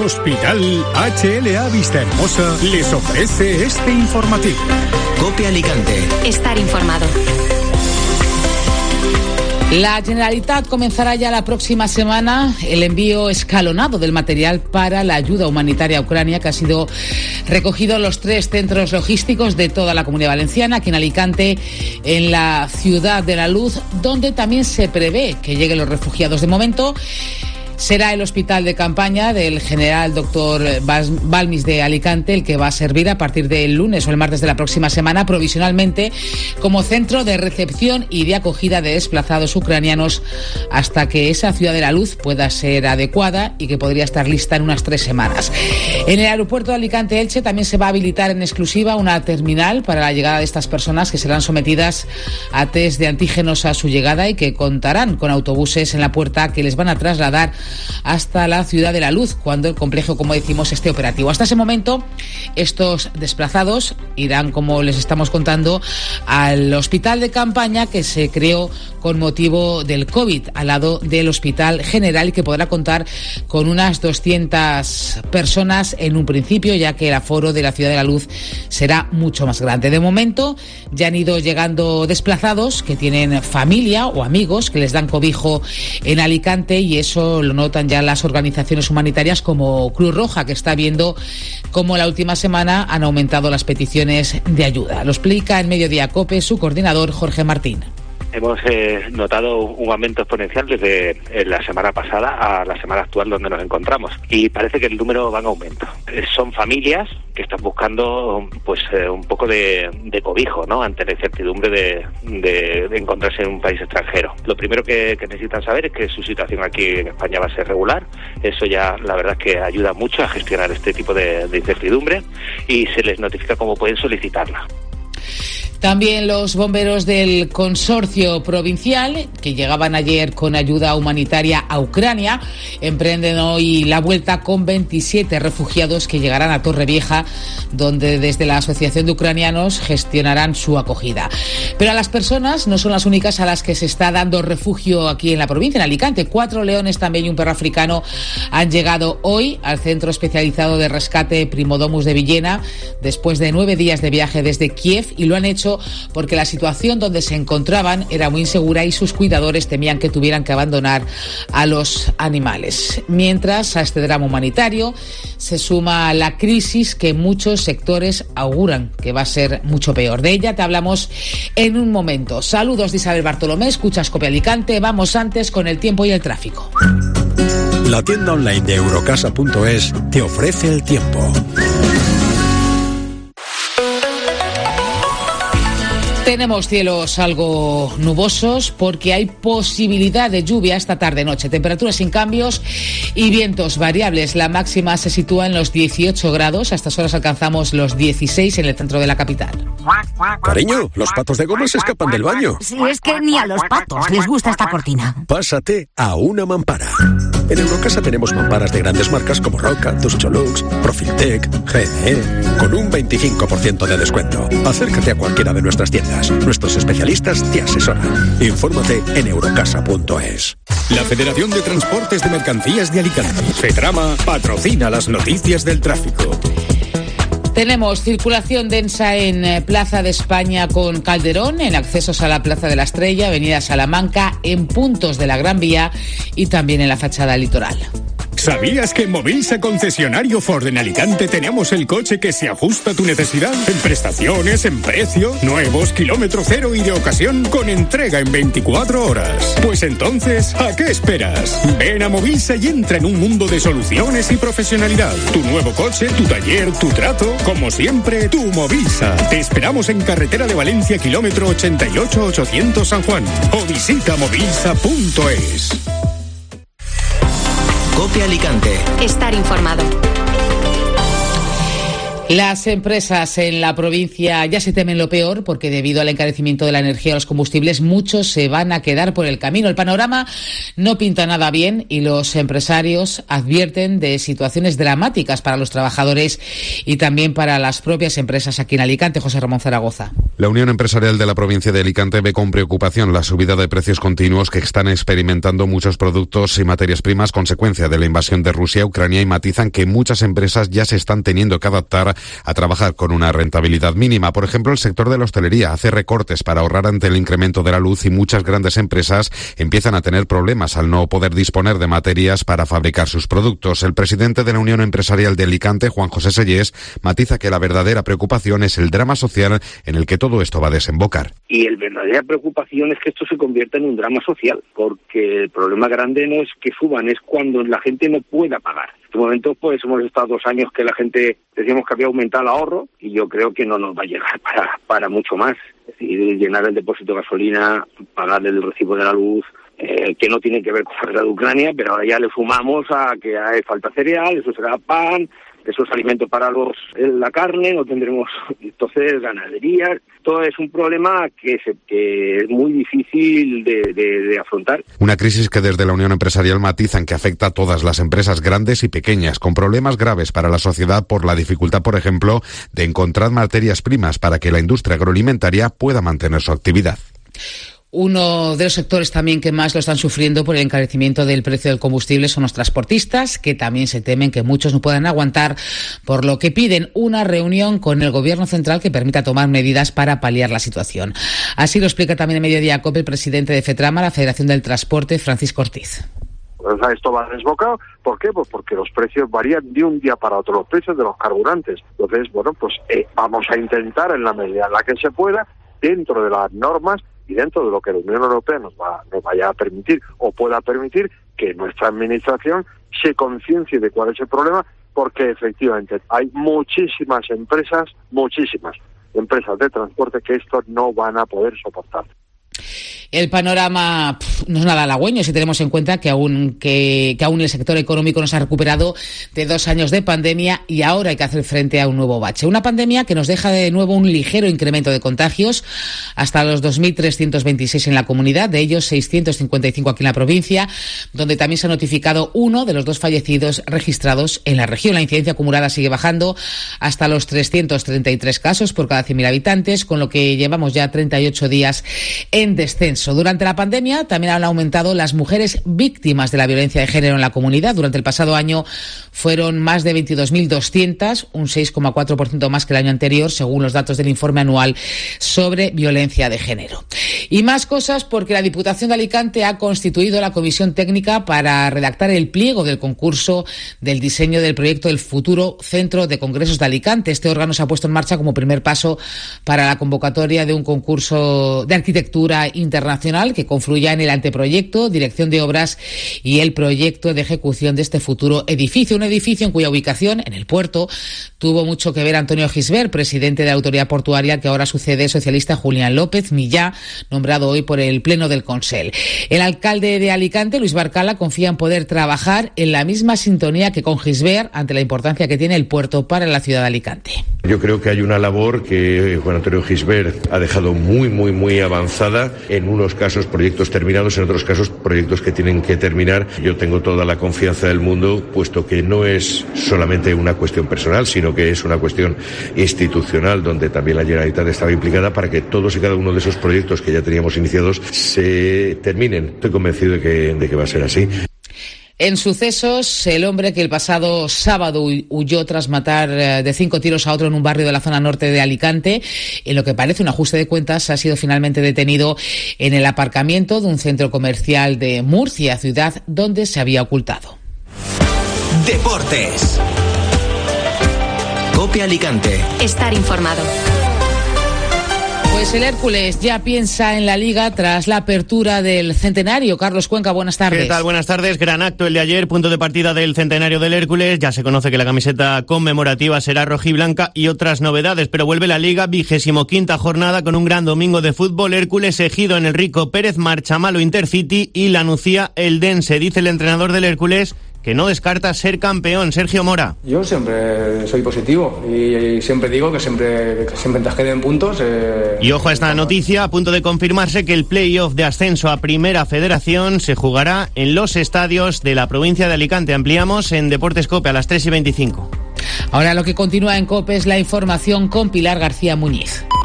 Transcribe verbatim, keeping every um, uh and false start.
Hospital H L A Vista Hermosa les ofrece este informativo. COPE Alicante. Estar informado. La Generalitat comenzará ya la próxima semana el envío escalonado del material para la ayuda humanitaria a Ucrania, que ha sido recogido en los tres centros logísticos de toda la Comunidad Valenciana, aquí en Alicante, en la Ciudad de la Luz, donde también se prevé que lleguen los refugiados. De momento será el hospital de campaña del general doctor Balmis de Alicante el que va a servir a partir del lunes o el martes de la próxima semana provisionalmente como centro de recepción y de acogida de desplazados ucranianos hasta que esa Ciudad de la Luz pueda ser adecuada y que podría estar lista en unas tres semanas. En el aeropuerto de Alicante-Elche también se va a habilitar en exclusiva una terminal para la llegada de estas personas que serán sometidas a test de antígenos a su llegada y que contarán con autobuses en la puerta que les van a trasladar hasta la Ciudad de la Luz cuando el complejo, como decimos, esté operativo. Hasta ese momento, estos desplazados irán, como les estamos contando, al hospital de campaña que se creó con motivo del COVID, al lado del Hospital General, y que podrá contar con unas doscientas personas en un principio, ya que el aforo de la Ciudad de la Luz será mucho más grande. De momento, ya han ido llegando desplazados que tienen familia o amigos que les dan cobijo en Alicante, y eso lo notan ya las organizaciones humanitarias como Cruz Roja, que está viendo cómo la última semana han aumentado las peticiones de ayuda. Lo explica en Mediodía COPE su coordinador Jorge Martín. Hemos eh, notado un aumento exponencial desde eh, la semana pasada a la semana actual donde nos encontramos, y parece que el número va en aumento. Eh, son familias que están buscando pues eh, un poco de, de cobijo, ¿no?, ante la incertidumbre de, de, de encontrarse en un país extranjero. Lo primero que, que necesitan saber es que su situación aquí en España va a ser regular. Eso ya la verdad es que ayuda mucho a gestionar este tipo de, de incertidumbre, y se les notifica cómo pueden solicitarla. También los bomberos del consorcio provincial, que llegaban ayer con ayuda humanitaria a Ucrania, emprenden hoy la vuelta con veintisiete refugiados que llegarán a Torrevieja, donde desde la Asociación de Ucranianos gestionarán su acogida. Pero a las personas no son las únicas a las que se está dando refugio aquí en la provincia, en Alicante. Cuatro leones también y un perro africano han llegado hoy al Centro Especializado de Rescate Primodomus de Villena, después de nueve días de viaje desde Kiev, y lo han hecho porque la situación donde se encontraban era muy insegura y sus cuidadores temían que tuvieran que abandonar a los animales. Mientras, a este drama humanitario se suma la crisis que muchos sectores auguran que va a ser mucho peor. De ella te hablamos en un momento. Saludos de Isabel Bartolomé, escuchas COPE Alicante. Vamos antes con el tiempo y el tráfico. La tienda online de Eurocasa punto es te ofrece el tiempo. Tenemos cielos algo nubosos porque hay posibilidad de lluvia esta tarde-noche. Temperaturas sin cambios y vientos variables. La máxima se sitúa en los dieciocho grados. A estas horas alcanzamos los dieciséis en el centro de la capital. Cariño, los patos de goma se escapan del baño. Sí, es que ni a los patos les gusta esta cortina. Pásate a una mampara. En Eurocasa tenemos mamparas de grandes marcas como Roca, Tuscholux, Profiltec, G N E, con un veinticinco por ciento de descuento. Acércate a cualquiera de nuestras tiendas. Nuestros especialistas te asesoran. Infórmate en Eurocasa punto es. La Federación de Transportes de Mercancías de Alicante, FETRAMA, patrocina las noticias del tráfico. Tenemos circulación densa en Plaza de España con Calderón, en accesos a la Plaza de la Estrella, Avenida Salamanca, en puntos de la Gran Vía y también en la fachada litoral. ¿Sabías que en Movisa Concesionario Ford en Alicante tenemos el coche que se ajusta a tu necesidad? En prestaciones, en precio, nuevos, kilómetro cero y de ocasión, con entrega en veinticuatro horas. Pues entonces, ¿a qué esperas? Ven a Movisa y entra en un mundo de soluciones y profesionalidad. Tu nuevo coche, tu taller, tu trato, como siempre, tu Movisa. Te esperamos en Carretera de Valencia, kilómetro ochenta y ocho ochocientos San Juan. O visita movisa punto es. COPE Alicante. Estar informado. Las empresas en la provincia ya se temen lo peor porque debido al encarecimiento de la energía y los combustibles muchos se van a quedar por el camino. El panorama no pinta nada bien y los empresarios advierten de situaciones dramáticas para los trabajadores y también para las propias empresas aquí en Alicante. José Ramón Zaragoza. La Unión Empresarial de la provincia de Alicante ve con preocupación la subida de precios continuos que están experimentando muchos productos y materias primas consecuencia de la invasión de Rusia a Ucrania y matizan que muchas empresas ya se están teniendo que adaptar a trabajar con una rentabilidad mínima. Por ejemplo, el sector de la hostelería hace recortes para ahorrar ante el incremento de la luz y muchas grandes empresas empiezan a tener problemas al no poder disponer de materias para fabricar sus productos. El presidente de la Unión Empresarial de Alicante, Juan José Sellés, matiza que la verdadera preocupación es el drama social en el que todo esto va a desembocar. Y la verdadera preocupación es que esto se convierta en un drama social, porque el problema grande no es que suban, es cuando la gente no pueda pagar. En este momento, pues hemos estado dos años que la gente decíamos que había aumentado el ahorro y yo creo que no nos va a llegar para, para mucho más. Es decir, llenar el depósito de gasolina, pagar el recibo de la luz, eh, que no tiene que ver con la guerra de Ucrania, pero ahora ya le sumamos a que hay falta cereal, eso será pan, eso es alimento para los la carne, no tendremos entonces ganadería. Todo es un problema que, se, que es muy difícil de, de, de afrontar. Una crisis que desde la Unión Empresarial matizan que afecta a todas las empresas grandes y pequeñas, con problemas graves para la sociedad por la dificultad, por ejemplo, de encontrar materias primas para que la industria agroalimentaria pueda mantener su actividad. Uno de los sectores también que más lo están sufriendo por el encarecimiento del precio del combustible son los transportistas, que también se temen que muchos no puedan aguantar, por lo que piden una reunión con el Gobierno central que permita tomar medidas para paliar la situación. Así lo explica también en Mediodía COPE el presidente de FETRAMA, la Federación del Transporte, Francisco Ortiz. O sea, esto va desbocado. ¿Por qué? Pues porque los precios varían de un día para otro, los precios de los carburantes. Entonces, bueno, pues eh, vamos a intentar en la medida en la que se pueda, dentro de las normas y dentro de lo que la Unión Europea nos va nos vaya a permitir o pueda permitir, que nuestra administración se conciencie de cuál es el problema, porque efectivamente hay muchísimas empresas, muchísimas empresas de transporte que esto no van a poder soportar. El panorama pff, no es nada halagüeño si tenemos en cuenta que aún que, que aún el sector económico no se ha recuperado de dos años de pandemia y ahora hay que hacer frente a un nuevo bache. Una pandemia que nos deja de nuevo un ligero incremento de contagios hasta los dos mil trescientos veintiséis en la comunidad, de ellos seiscientos cincuenta y cinco aquí en la provincia, donde también se ha notificado uno de los dos fallecidos registrados en la región. La incidencia acumulada sigue bajando hasta los trescientos treinta y tres casos por cada cien mil habitantes, con lo que llevamos ya treinta y ocho días en descenso. Durante la pandemia también han aumentado las mujeres víctimas de la violencia de género en la comunidad. Durante el pasado año fueron más de veintidós mil doscientas, un seis coma cuatro por ciento más que el año anterior, según los datos del informe anual sobre violencia de género. Y más cosas porque la Diputación de Alicante ha constituido la comisión técnica para redactar el pliego del concurso del diseño del proyecto del futuro Centro de Congresos de Alicante. Este órgano se ha puesto en marcha como primer paso para la convocatoria de un concurso de arquitectura internacional que confluya en el anteproyecto, dirección de obras y el proyecto de ejecución de este futuro edificio. Un edificio en cuya ubicación, en el puerto, tuvo mucho que ver Antonio Gisbert, presidente de la Autoridad Portuaria, que ahora sucede socialista Julián López Millá, nombrado hoy por el Pleno del Consell. El alcalde de Alicante, Luis Barcala, confía en poder trabajar en la misma sintonía que con Gisbert ante la importancia que tiene el puerto para la ciudad de Alicante. Yo creo que hay una labor que Juan Antonio Gisbert ha dejado muy, muy, muy avanzada. En unos casos proyectos terminados, en otros casos proyectos que tienen que terminar. Yo tengo toda la confianza del mundo, puesto que no es solamente una cuestión personal, sino que es una cuestión institucional donde también la Generalitat estaba implicada para que todos y cada uno de esos proyectos que ya teníamos iniciados se terminen. Estoy convencido de que, de que va a ser así. En sucesos, el hombre que el pasado sábado huyó tras matar de cinco tiros a otro en un barrio de la zona norte de Alicante, en lo que parece un ajuste de cuentas, ha sido finalmente detenido en el aparcamiento de un centro comercial de Murcia, ciudad donde se había ocultado. Deportes. COPE Alicante. Estar informado. Pues el Hércules ya piensa en la Liga tras la apertura del centenario. Carlos Cuenca, buenas tardes. ¿Qué tal? Buenas tardes. Gran acto el de ayer, punto de partida del centenario del Hércules. Ya se conoce que la camiseta conmemorativa será rojiblanca y otras novedades, pero vuelve la Liga, vigésimo quinta jornada con un gran domingo de fútbol. Hércules, Ejido, Enrico Pérez, Marchamalo, Intercity y La Nucía, Eldense. Dice el entrenador del Hércules que no descarta ser campeón. Sergio Mora. Yo siempre soy positivo y siempre digo que siempre, que siempre te queden puntos. Eh, y ojo a esta noticia, a punto de confirmarse que el playoff de ascenso a Primera Federación se jugará en los estadios de la provincia de Alicante. Ampliamos en Deportes COPE a las tres y veinticinco. Ahora lo que continúa en COPE es la información con Pilar García Muñiz.